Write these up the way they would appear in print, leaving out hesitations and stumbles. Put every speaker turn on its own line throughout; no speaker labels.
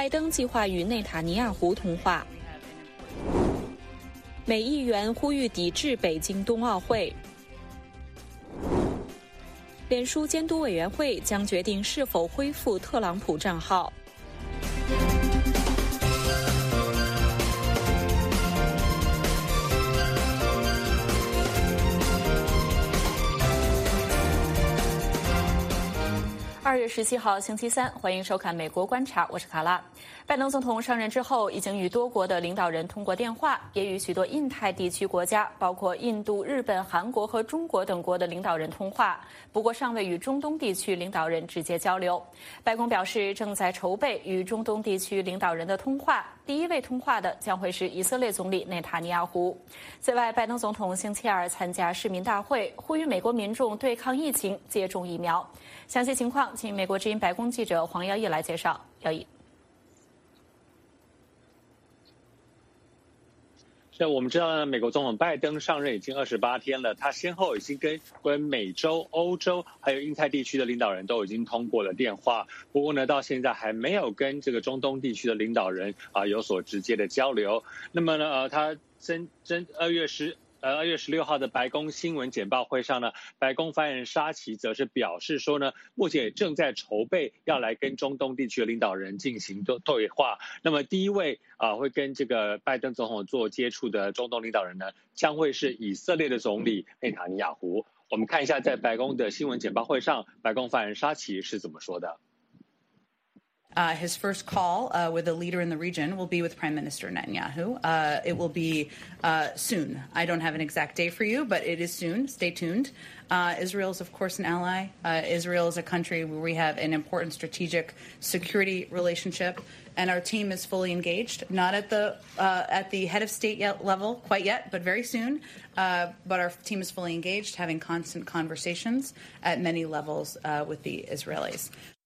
登计划与内塔尼亚胡通话。美议员呼吁抵制北京冬奥会。脸书监督委员会将决定是否恢复特朗普账号。2月17号星期三，欢迎收看《美国观察》，我是卡拉。拜登总统上任之后，已经与多国的领导人通过电话，也与许多印太地区国家，包括印度、日本、韩国和中国等国的领导人通话，不过尚未与中东地区领导人直接交流。白宫表示，正在筹备与中东地区领导人的通话，第一位通话的将会是以色列总理内塔尼亚胡。此外，拜登总统星期二参加市民大会，呼吁美国民众对抗疫情，接种疫苗。详细情况，请美国之音白宫记者黄耀义来介绍。耀义，
我们知道呢，美国总统拜登上任已经28天了，他先后已经跟美洲、欧洲还有印太地区的领导人都已经通过了电话，不过呢，到现在还没有跟这个中东地区的领导人有所直接的交流。那么呢，他2月16号的白宫新闻简报会上呢，白宫发言人沙奇则是表示说呢，目前正在筹备要来跟中东地区的领导人进行对话。那么第一位会跟这个拜登总统做接触的中东领导人呢，将会是以色列的总理内塔尼亚胡。我们看一下在白宫的新闻简报会上，白宫发言人沙奇是怎么说的。
His first call with a leader in the region will be with Prime Minister Netanyahu. It will be soon. I don't have an exact day for you, but it is soon. Stay tuned. Israel is, of course, an ally. Israel is a country where we have an important strategic security relationship, and our team is fully engaged. Not at the head of state level quite yet, but very soon. But our team is fully engaged, having constant conversations at many levels with the Israelis.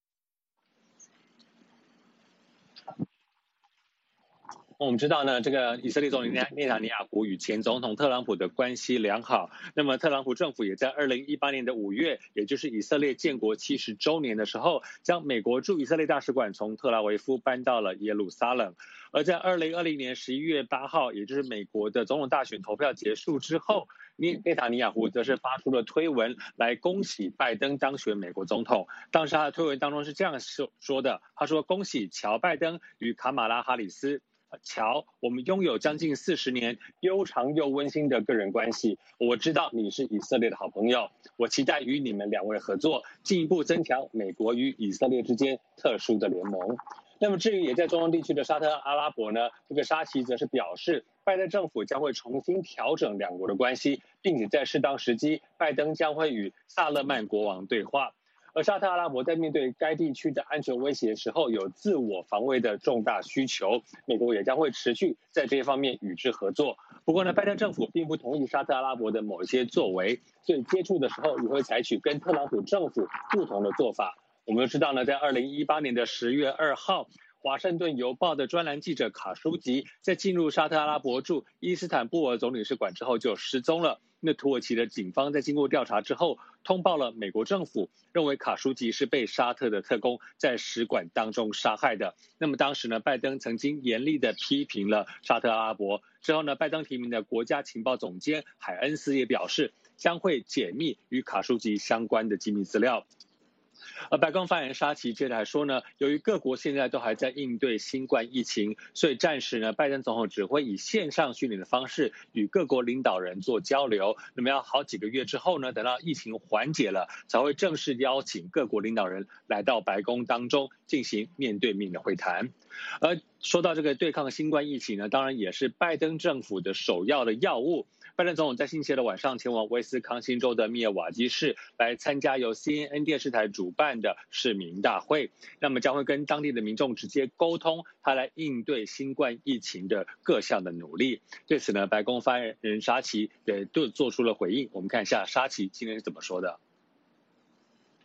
我们知道呢，这个以色列总理内塔尼亚胡与前总统特朗普的关系良好。那么特朗普政府也在2018年的5月，也就是以色列建国70周年的时候，将美国驻以色列大使馆从特拉维夫搬到了耶路撒冷。而在2020年11月8号，也就是美国的总统大选投票结束之后，内塔尼亚胡则是发出了推文来恭喜拜登当选美国总统。当时他的推文当中是这样说的，他说：“恭喜乔拜登与卡马拉哈里斯。乔，我们拥有将近40年悠长又温馨的个人关系。我知道你是以色列的好朋友，我期待与你们两位合作，进一步增强美国与以色列之间特殊的联盟。”那么至于也在中东地区的沙特阿拉伯呢，这个沙奇则是表示，拜登政府将会重新调整两国的关系，并且在适当时机，拜登将会与萨勒曼国王对话。而沙特阿拉伯在面对该地区的安全威胁时候，有自我防卫的重大需求，美国也将会持续在这一方面与之合作。不过呢，拜登政府并不同意沙特阿拉伯的某一些作为，所以接触的时候也会采取跟特朗普政府不同的做法。我们都知道呢，在2018年的10月2号，华盛顿邮报的专栏记者卡舒吉在进入沙特阿拉伯驻伊斯坦布尔总领事馆之后就失踪了。那土耳其的警方在经过调查之后，通报了美国政府，认为卡舒吉是被沙特的特工在使馆当中杀害的。那么当时呢，拜登曾经严厉的批评了沙特阿拉伯。之后呢，拜登提名的国家情报总监海恩斯也表示，将会解密与卡舒吉相关的机密资料。而白宫发言人沙奇接着还说呢，由于各国现在都还在应对新冠疫情，所以暂时呢，拜登总统只会以线上训练的方式与各国领导人做交流。那么要好几个月之后呢，等到疫情缓解了，才会正式邀请各国领导人来到白宫当中进行面对面的会谈。而说到这个对抗新冠疫情呢，当然也是拜登政府的首要的要务。拜登总统在星期二的晚上前往威斯康星州的密尔瓦基市来参加由 CNN 电视台主办的市民大会，那么将会跟当地的民众直接沟通他来应对新冠疫情的各项的努力。对此呢，白宫发言人沙奇也做出了回应。我们看一下沙奇今天是怎么说的。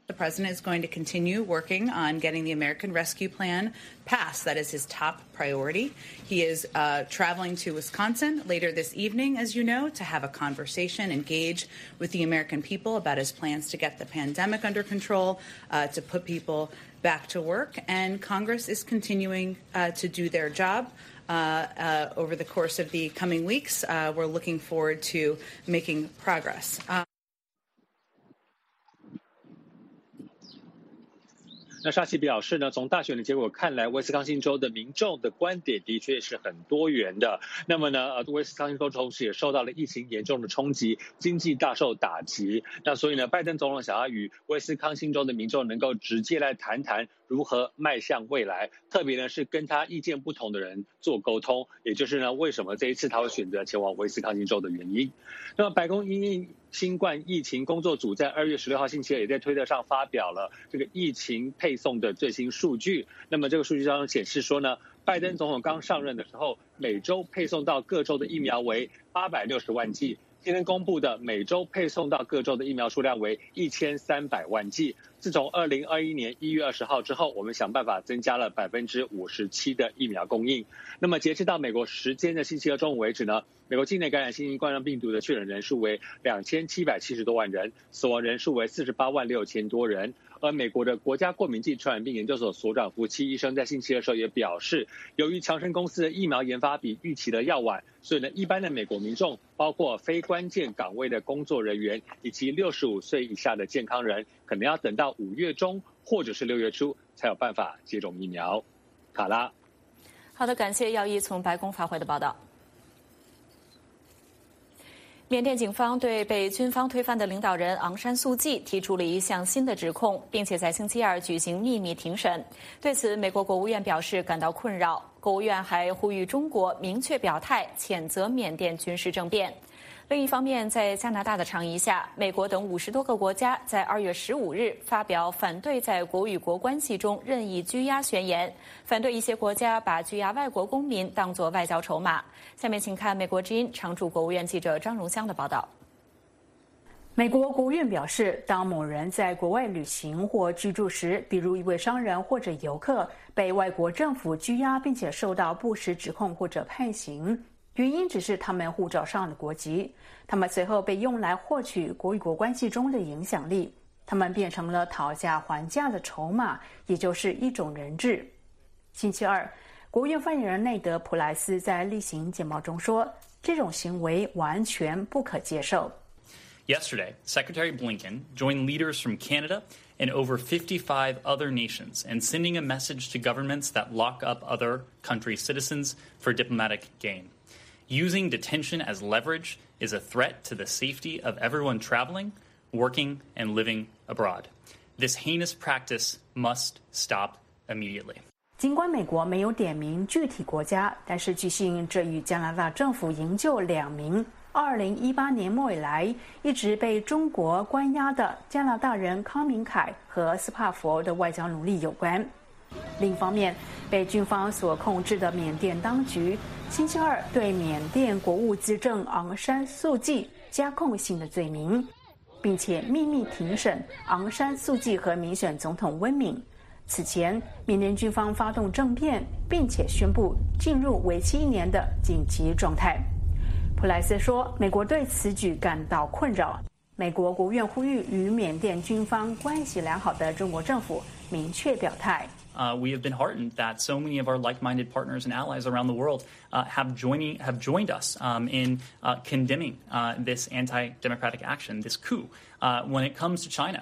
The president is going to continue working on getting the American Rescue Plan passed. That is his top priority. He is traveling to Wisconsin later this evening, as you know, to have a conversation, engage with the American people about his plans to get the pandemic under control, to put people back to work. And Congress is continuing to do their job. Over the course of the coming weeks, we're looking forward to making progress.
那沙奇表示呢，从大选的结果看来，威斯康星州的民众的观点的确是很多元的。那么呢，威斯康星州同时也受到了疫情严重的冲击，经济大受打击。那所以呢，拜登总统想要与威斯康星州的民众能够直接来谈谈如何迈向未来，特别呢是跟他意见不同的人做沟通，也就是呢为什么这一次他会选择前往威斯康星州的原因。那么白宫因应新冠疫情工作组在2月16号星期二也在推特上发表了这个疫情配送的最新数据。那么这个数据当中显示说呢，拜登总统刚上任的时候，每周配送到各州的疫苗为860万剂。今天公布的每周配送到各州的疫苗数量为1300万剂。自从2021年1月20号之后，我们想办法增加了57%的疫苗供应。那么截至到美国时间的星期二中午为止呢，美国境内感染新型冠状病毒的确诊人数为2770多万人，死亡人数为48万6千多人。而美国的国家过敏剂传染病研究所所长福奇医生在星期二的时候也表示，由于强生公司的疫苗研发比预期的要晚，所以呢，一般的美国民众，包括非关键岗位的工作人员以及65岁以下的健康人，可能要等到5月中或者是6月初才有办法接种疫苗。卡拉，
好的，感谢耀一从白宫发回的报道。缅甸警方对被军方推翻的领导人昂山素季提出了一项新的指控，并且在星期二举行秘密庭审。对此，美国国务院表示感到困扰。国务院还呼吁中国明确表态，谴责缅甸军事政变。另一方面，在加拿大的倡议下，美国等50多个国家在2月15日发表反对在国与国关系中任意拘押宣言，反对一些国家把拘押外国公民当作外交筹码。下面请看美国之音常驻国务院记者张荣香的报道。
美国国务院表示，当某人在国外旅行或居住时，比如一位商人或者游客被外国政府拘押，并且受到不实指控或者判刑，原因只是他们护照上的国籍，他们随后被用来获取国与国关系中的影响力，他们变成了讨价还价的筹码，也就是一种人质。星期二，国务院发言人内德·普莱斯在例行简报中说，这种行为完全不可接受。
Yesterday, Secretary Blinken joined leaders from Canada and over 55 other nations in sending a message to governments that lock up other countries' citizens for diplomatic gain. Using detention as leverage is a threat to the safety of everyone traveling, working, and living abroad. This heinous practice must stop immediately.
尽管美国没有点名具体国家，但是据悉，这与加拿大政府营救2名2018年末以来一直被中国关押的加拿大人康明凯和斯帕佛的外交努力有关。另一方面，被军方所控制的缅甸当局星期二对缅甸国务资政昂山素季加控新的罪名，并且秘密庭审昂山素季和民选总统温敏。此前，缅甸军方发动政变，并且宣布进入为期1年的紧急状态。普莱斯说，美国对此举感到困扰。美国国务院呼吁与缅甸军方关系良好的中国政府明确表态。
We have been heartened that so many of our like-minded partners and allies around the world have joined us in condemning this anti-democratic action, this coup. When it comes to China,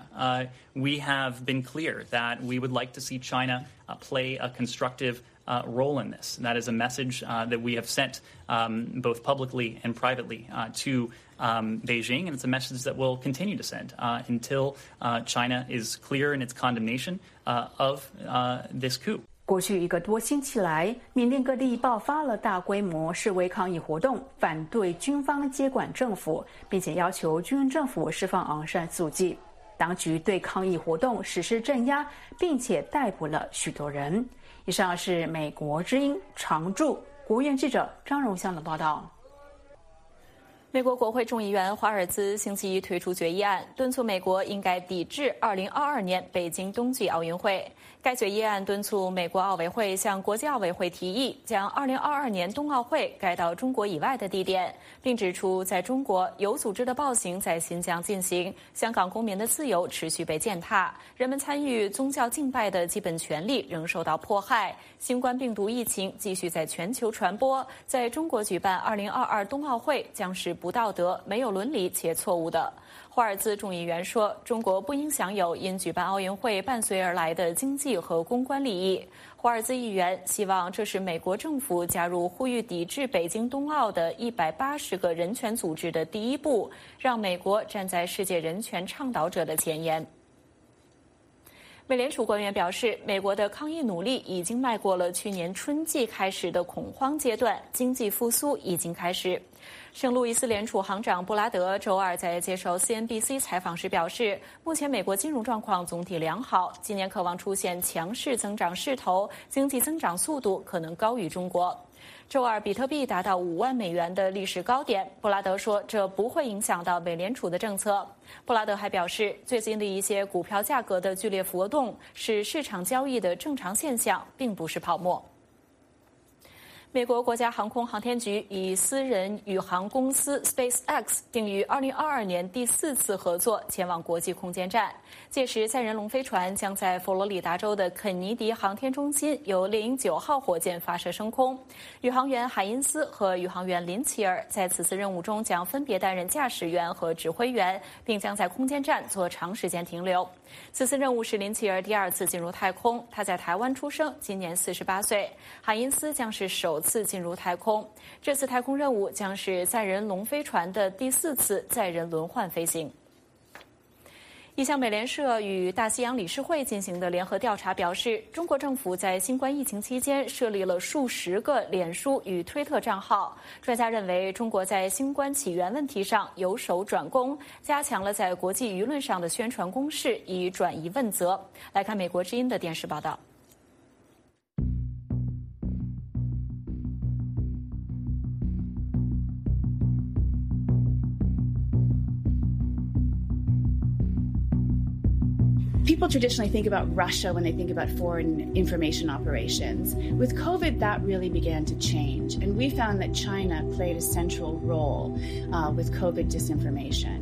we have been clear that we would like to see China play a constructive role in this. That is a message that we have sent both publicly and privately to Beijing, and it's a message that we'll continue to send until China is clear in its condemnation of this coup.
过去1个多星期来，缅甸各地爆发了大规模示威抗议活动，反对军方接管政府，并且要求军政府释放昂山素季。当局对抗议活动实施镇压，并且逮捕了许多人。以上是美国之音常驻国务院记者张荣香的报道。
美国国会众议员华尔兹星期一推出决议案，敦促美国应该抵制2022年北京冬季奥运会。该决议案敦促美国奥委会向国际奥委会提议，将2022年冬奥会改到中国以外的地点，并指出，在中国有组织的暴行在新疆进行，香港公民的自由持续被践踏，人们参与宗教敬拜的基本权利仍受到迫害，新冠病毒疫情继续在全球传播，在中国举办2022冬奥会将是不道德、没有伦理且错误的。华尔兹众议员说，中国不应享有因举办奥运会伴随而来的经济和公关利益。华尔兹议员希望这是美国政府加入呼吁抵制北京冬奥的180个人权组织的第一步，让美国站在世界人权倡导者的前沿。美联储官员表示，美国的抗疫努力已经迈过了去年春季开始的恐慌阶段，经济复苏已经开始。圣路易斯联储行长布拉德周二在接受 CNBC 采访时表示，目前美国金融状况总体良好，今年渴望出现强势增长势头，经济增长速度可能高于中国。周二，比特币达到5万美元的历史高点。布拉德说，这不会影响到美联储的政策。布拉德还表示，最近的一些股票价格的剧烈浮动是市场交易的正常现象，并不是泡沫。美国国家航空航天局与私人宇航公司 SpaceX 定于2022年第4次合作前往国际空间站。届时，载人龙飞船将在佛罗里达州的肯尼迪航天中心由猎鹰9号火箭发射升空。宇航员海因斯和宇航员林奇尔在此次任务中将分别担任驾驶员和指挥员，并将在空间站做长时间停留。此次任务是林奇尔第2次进入太空，他在台湾出生，今年48岁。海因斯将是首次进入太空。这次太空任务将是载人龙飞船的第4次载人轮换飞行。一项美联社与大西洋理事会进行的联合调查表示，中国政府在新冠疫情期间设立了数十个脸书与推特账号。专家认为，中国在新冠起源问题上由守转攻，加强了在国际舆论上的宣传攻势，以转移问责。来看美国之音的电视报道。
People traditionally think about Russia when they think about foreign information operations. With COVID, that really began to change, and we found that China played a central role with COVID disinformation.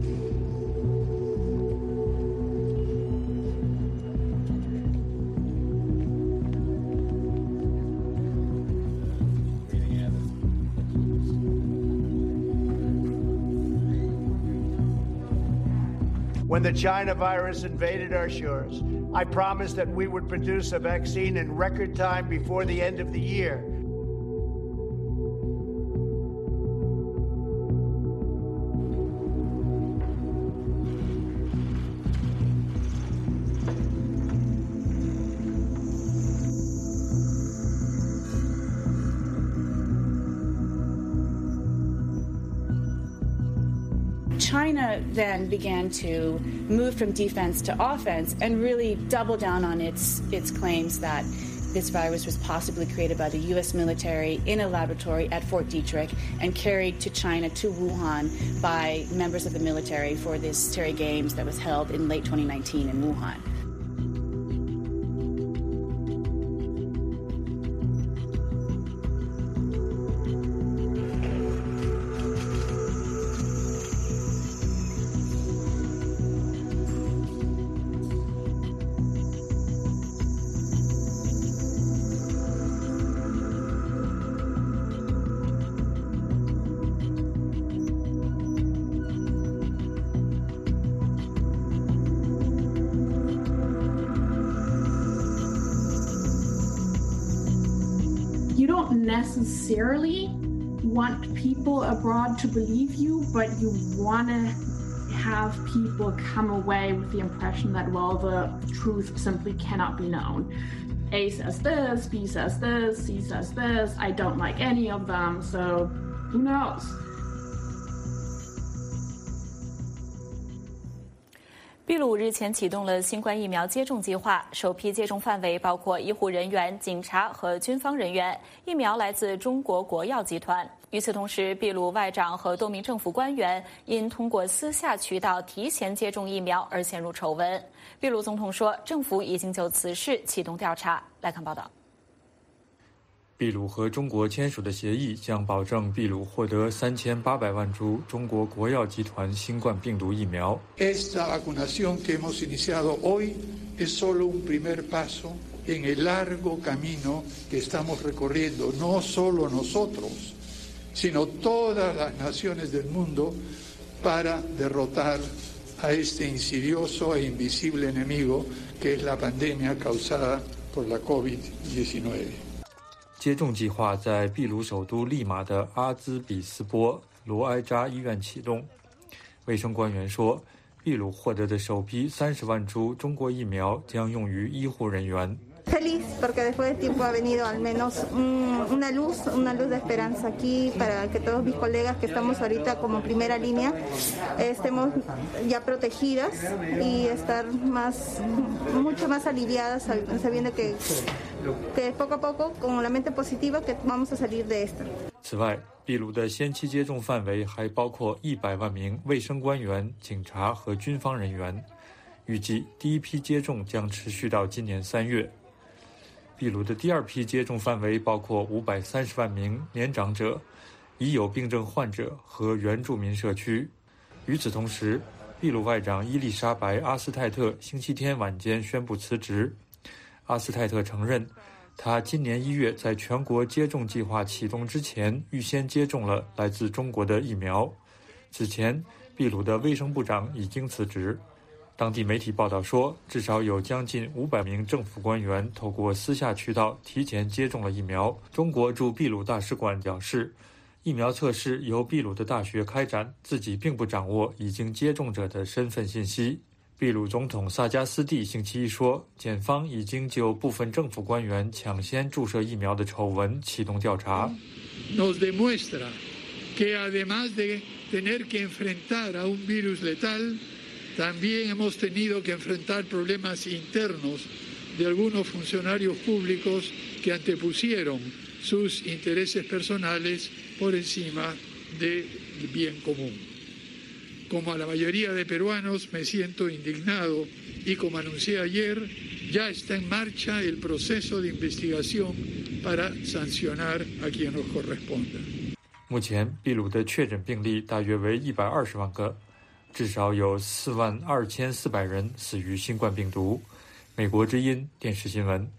When the China virus invaded our shores, I promised that we would produce a vaccine in record time before the end of the year.
China then began to move from defense to offense and really double down on its claims that this virus was possibly created by the U.S. military in a laboratory at Fort Detrick and carried to China, to Wuhan, by members of the military for this Terry Games that was held in late 2019 in Wuhan.
You don't necessarily want people abroad to believe you, but you want to have people come away with the impression that, well, the truth simply cannot be known. A says this, B says this, C says this. I don't like any of them, so who knows?
秘鲁日前启动了新冠疫苗接种计划，首批接种范围包括医护人员、警察和军方人员。疫苗来自中国国药集团。与此同时，秘鲁外长和多名政府官员因通过私下渠道提前接种疫苗而陷入丑闻。秘鲁总统说，政府已经就此事启动调查。来看报道。
秘鲁和中国签署的协议将保证秘鲁获得3800万株中国国药集团新冠病毒疫苗。
Esta vacunación que hemos iniciado hoy es solo un primer paso en el largo camino que estamos recorriendo, no solo nosotros, sino todas las naciones del mundo para derrotar a este insidioso e invisible enemigo que es la pandemia causada por la COVID-19。
接种计划在秘鲁首都利马的阿兹比斯波罗埃扎医院启动。卫生官员说，秘鲁获得的首批30万株中国疫苗将用于医护人员。
Feliz porque después de tiempo ha venido al menos una luz de esperanza aquí para que todos mis colegas que estamos ahorita como primera línea estemos ya protegidas y estar mucho más aliviadas sabiendo que poco a poco con la mente positiva que vamos a salir de esta。
此外，秘鲁的先期接种范围还包括100万名卫生官员、警察和军方人员。预计第一批接种将持续到今年3月。秘鲁的第二批接种范围包括530万名年长者、已有病症患者和原住民社区。与此同时，秘鲁外长伊丽莎白·阿斯泰特星期天晚间宣布辞职。阿斯泰特承认，他今年1月在全国接种计划启动之前预先接种了来自中国的疫苗。此前，秘鲁的卫生部长已经辞职。当地媒体报道说，至少有将近500名政府官员透过私下渠道提前接种了疫苗。中国驻秘鲁大使馆表示，疫苗测试由秘鲁的大学开展，自己并不掌握已经接种者的身份信息。秘鲁总统萨加斯蒂星期一说，检方已经就部分政府官员抢先注射疫苗的丑闻启动调查。
Nos demuestra que además de tener que enfrentar a un virus letal,También hemos tenido que enfrentar problemas internos de algunos funcionarios públicos que antepusieron sus intereses personales por encima del bien común. Como a la mayoría de peruanos me siento indignado y como anuncié ayer, ya está en marcha el proceso de investigación para sancionar a quien nos corresponda.
目前，秘鲁的确诊病例大约为120万个。至少有42400人死于新冠病毒。美国之音电视新闻。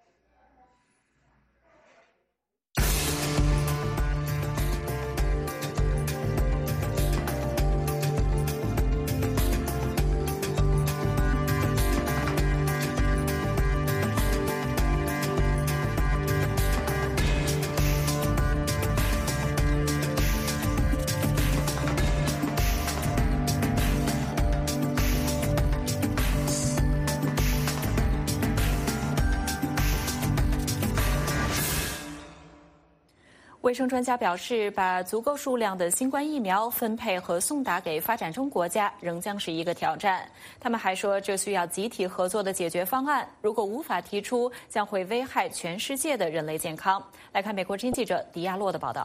卫生专家表示，把足够数量的新冠疫苗分配和送达给发展中国家仍将是一个挑战。他们还说，这需要集体合作的解决方案，如果无法提出，将会危害全世界的人类健康。来看美国之音记者迪亚洛的报道。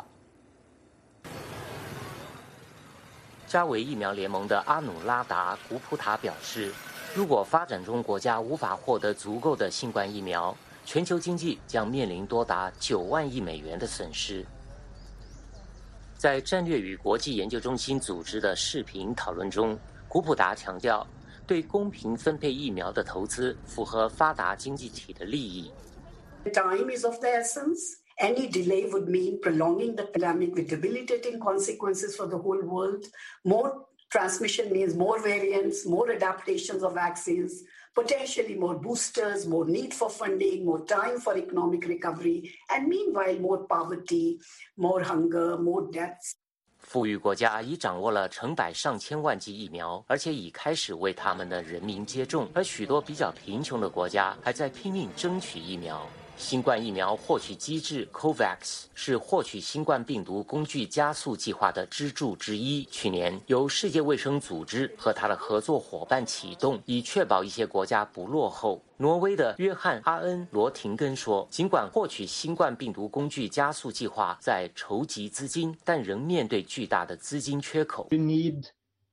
加维疫苗联盟的阿努拉达·古普塔表示，如果发展中国家无法获得足够的新冠疫苗，全球经济将面临多达9万亿美元的损失。在战略与国际研究中心组织的视频讨论中，古普达强调，对公平分配疫苗的投资符合发达经济体的利益。
Time is of the essence. Any delay would mean prolonging the pandemic with debilitating consequences for the whole world. More transmission means more variants, more adaptations of vaccines, potentially more boosters, more need for funding, more time for economic recovery, and meanwhile more poverty, more hunger, more deaths.
富裕国家已掌握了成百上千万剂疫苗，而且已开始为他们的人民接种，而许多比较贫穷的国家还在拼命争取疫苗。 新冠疫苗获取机制 COVAX 是获取新冠病毒工具加速计划的支柱之一。去年由世界卫生组织和他的合作伙伴启动，以确保一些国家不落后。挪威的约翰·阿恩·罗廷根说，尽管获取新冠病毒工具加速计划在筹集资金，但仍面对巨大的资金缺口。
We need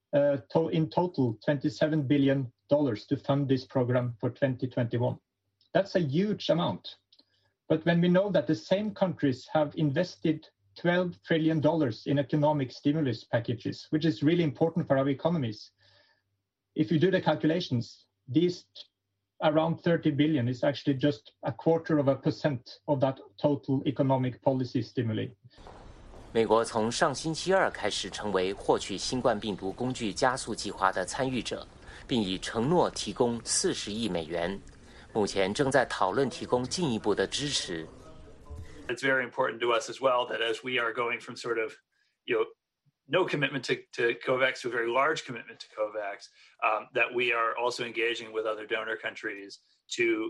in total $27 billion to fund this program for 2021. That's a huge amount. But when we know that the same countries have invested $12 trillion in economic stimulus packages, which is really important for our economies, if you do the calculations, these around 30 billion is actually just 0.25% of that total economic policy stimuli.
美国从上星期二开始成为获取新冠病毒工具加速计划的参与者，并已承诺提供40亿美元。目前正在讨论提供进一步的支持。
It's very important to us as well that as we are going from sort of, no commitment to COVAX to a very large commitment to COVAX, that we are also engaging with other donor countries to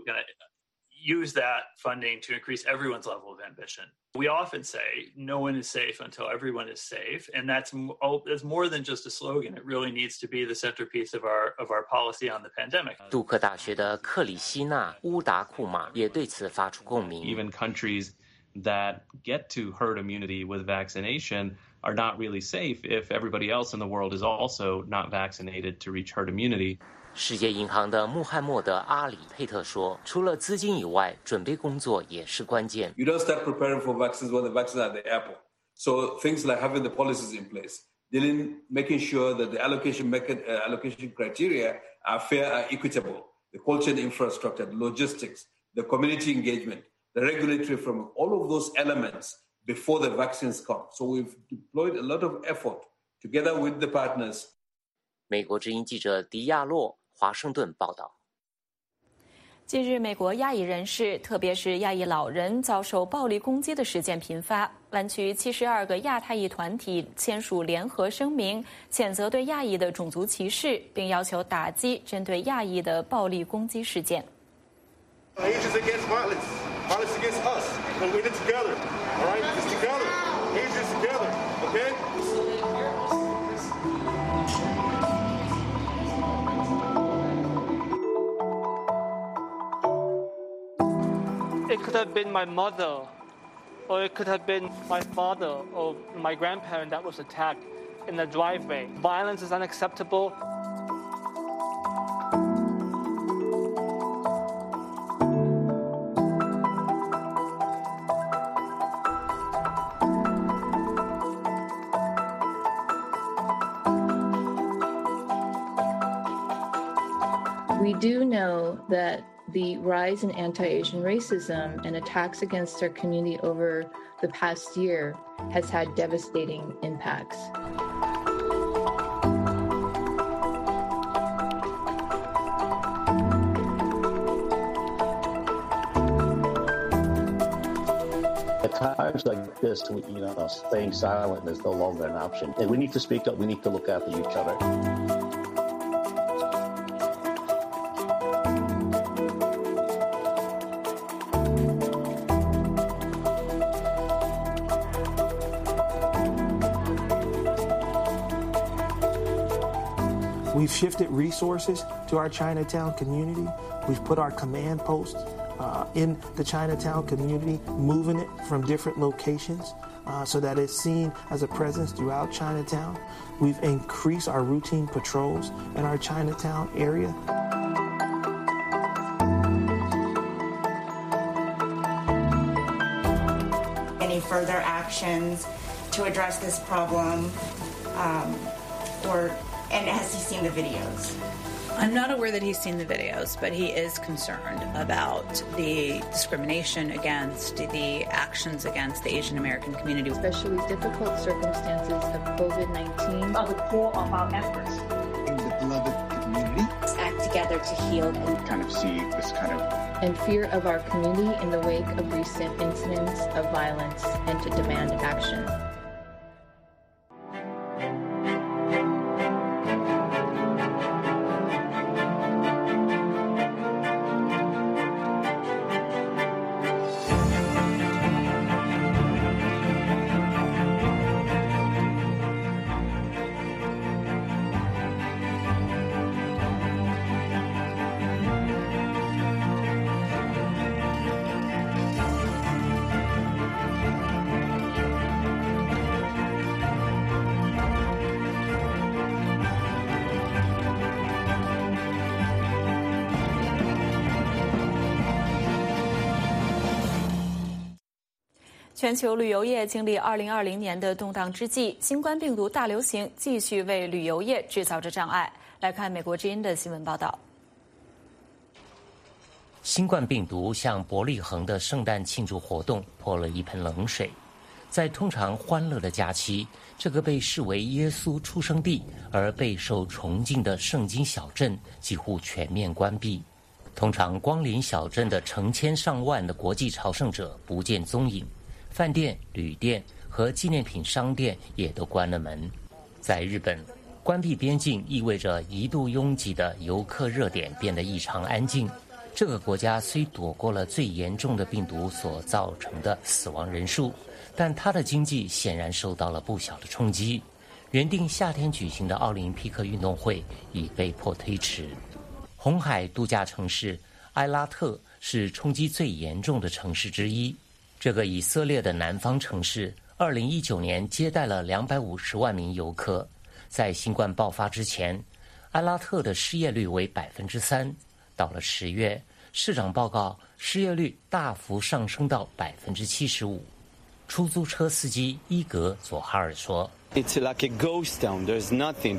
use that funding to increase everyone's level of ambition. We often say no one is safe until everyone is safe, and that's more than just a slogan. It really needs to be the centerpiece of our policy on the pandemic.
杜克大学的克里希纳·乌达库马也对此发出共鸣。
Even countries that get to herd immunity with vaccination are not really safe if everybody else in the world is also not vaccinated to reach herd immunity.
世界银行的穆罕默德·阿里佩特说，除了资金以外，准备工作也是关键。
You don't start preparing for vaccines when the vaccines are at the airport. So things like having the policies in place, making sure that the allocation criteria are fair and equitable, the cold chain infrastructure, the logistics, the community engagement, the regulatory framework, all of those elements before the vaccines come. So we've deployed a lot of effort together with the partners.
美国之音记者迪亚洛华盛顿报道。
近日，美国亚裔人士，特别是亚裔老人遭受暴力攻击的事件频发。湾区72个亚太裔团体签署联合声明，谴责对亚裔的种族歧视，并要求打击针对亚裔的暴力攻击事件。
Asians against violence, violence against us. We're in it together. All right, it's together. Asians together. Okay.
It could have been my mother, or it could have been my father or my grandparent that was attacked in the driveway. Violence is unacceptable.
We do know that the rise in anti-Asian racism and attacks against our community over the past year has had devastating impacts.
At times like this, staying silent is no longer an option. And we need to speak up. We need to look after each other.
We've shifted resources to our Chinatown community. We've put our command posts in the Chinatown community, moving it from different locations so that it's seen as a presence throughout Chinatown. We've increased our routine patrols in our Chinatown area.
Any further actions to address this problem, and has he seen the videos?
I'm not aware that he's seen the videos, but he is concerned about the discrimination against, the actions against the Asian American community.
Especially difficult circumstances of COVID-19
are the core of our efforts.
In the beloved community.
Let's act together to heal and
kind of see this kind of
and fear of our community in the wake of recent incidents of violence and to demand action.
全球旅游业经历2020年的动荡之际，新冠病毒大流行继续为旅游业制造着障碍。来看美国之音的新闻报道。
新冠病毒向伯利恒的圣诞庆祝活动泼了一盆冷水。在通常欢乐的假期，这个被视为耶稣出生地而备受崇敬的圣经小镇几乎全面关闭。通常光临小镇的成千上万的国际朝圣者不见踪影，饭店、旅店和纪念品商店也都关了门。在日本，关闭边境意味着一度拥挤的游客热点变得异常安静。这个国家虽躲过了最严重的病毒所造成的死亡人数，但它的经济显然受到了不小的冲击。原定夏天举行的奥林匹克运动会已被迫推迟。红海度假城市埃拉特是冲击最严重的城市之一。这个以色列的南方城市2019年接待了250万名游客。在新冠爆发之前，埃拉特的失业率为3%。到了10月，市长报告失业率大幅上升到75%。出租车司机伊格佐哈尔说
：“It's like a ghost town. There's nothing.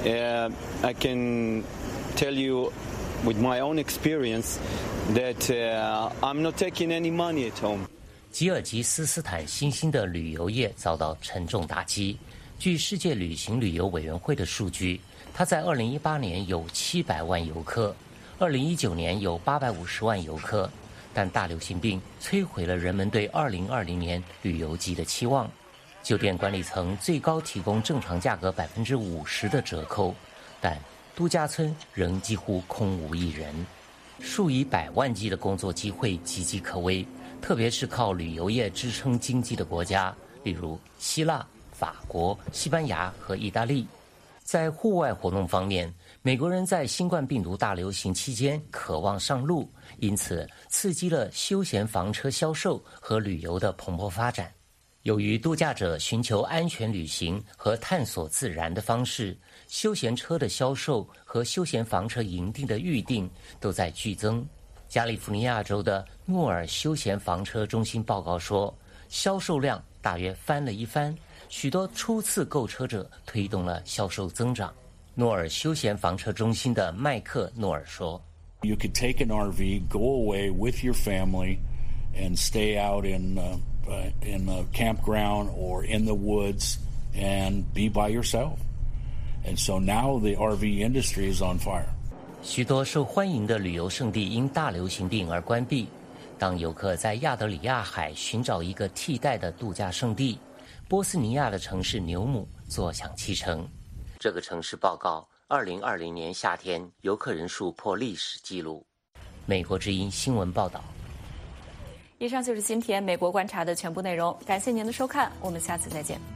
I can tell you with my own experience that I'm not taking any money at home.”
吉尔吉斯斯坦新兴的旅游业遭到沉重打击。据世界旅行旅游委员会的数据，它在2018年有700万游客。2019年有850万游客，但大流行病摧毁了人们对2020年旅游季的期望。酒店管理层最高提供正常价格50%的折扣，但度假村仍几乎空无一人。数以百万计的工作机会岌岌可危，特别是靠旅游业支撑经济的国家，例如希腊、法国、西班牙和意大利。在户外活动方面，美国人在新冠病毒大流行期间渴望上路，因此刺激了休闲房车销售和旅游的蓬勃发展。由于度假者寻求安全旅行和探索自然的方式，休闲车的销售和休闲房车营地的预订都在剧增。加利福尼亚州的诺尔休闲房车中心报告说，销售量大约翻了一番。许多初次购车者推动了销售增长。诺尔休闲房车中心的麦克诺尔说
：“You could take an RV, go away with your family, and stay out in a campground or in the woods and be by yourself. And so now the RV industry is on fire.”
许多受欢迎的旅游胜地因大流行病而关闭。当游客在亚得里亚海寻找一个替代的度假胜地，波斯尼亚的城市纽姆坐享其成。 这个城市报告，2020年夏天游客人数破历史纪录。美国之音新闻报道。
以上就是今天美国观察的全部内容，感谢您的收看，我们下次再见。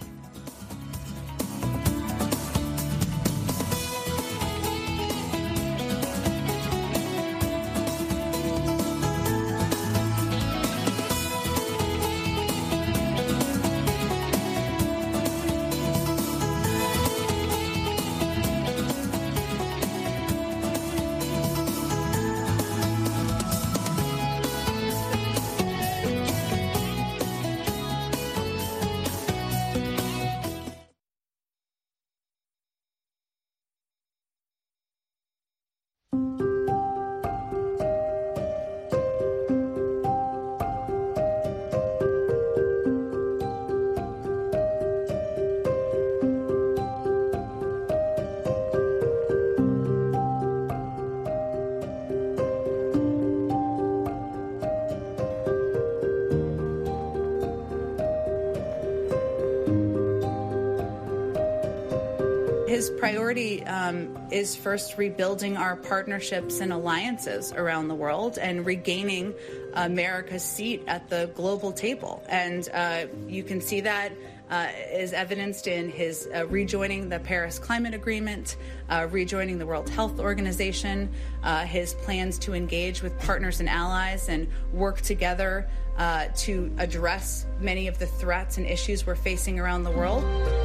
His priority is first rebuilding our partnerships and alliances around the world and regaining America's seat at the global table. And you can see that is evidenced in his rejoining the Paris Climate Agreement, rejoining the World Health Organization, his plans to engage with partners and allies and work together to address many of the threats and issues we're facing around the world.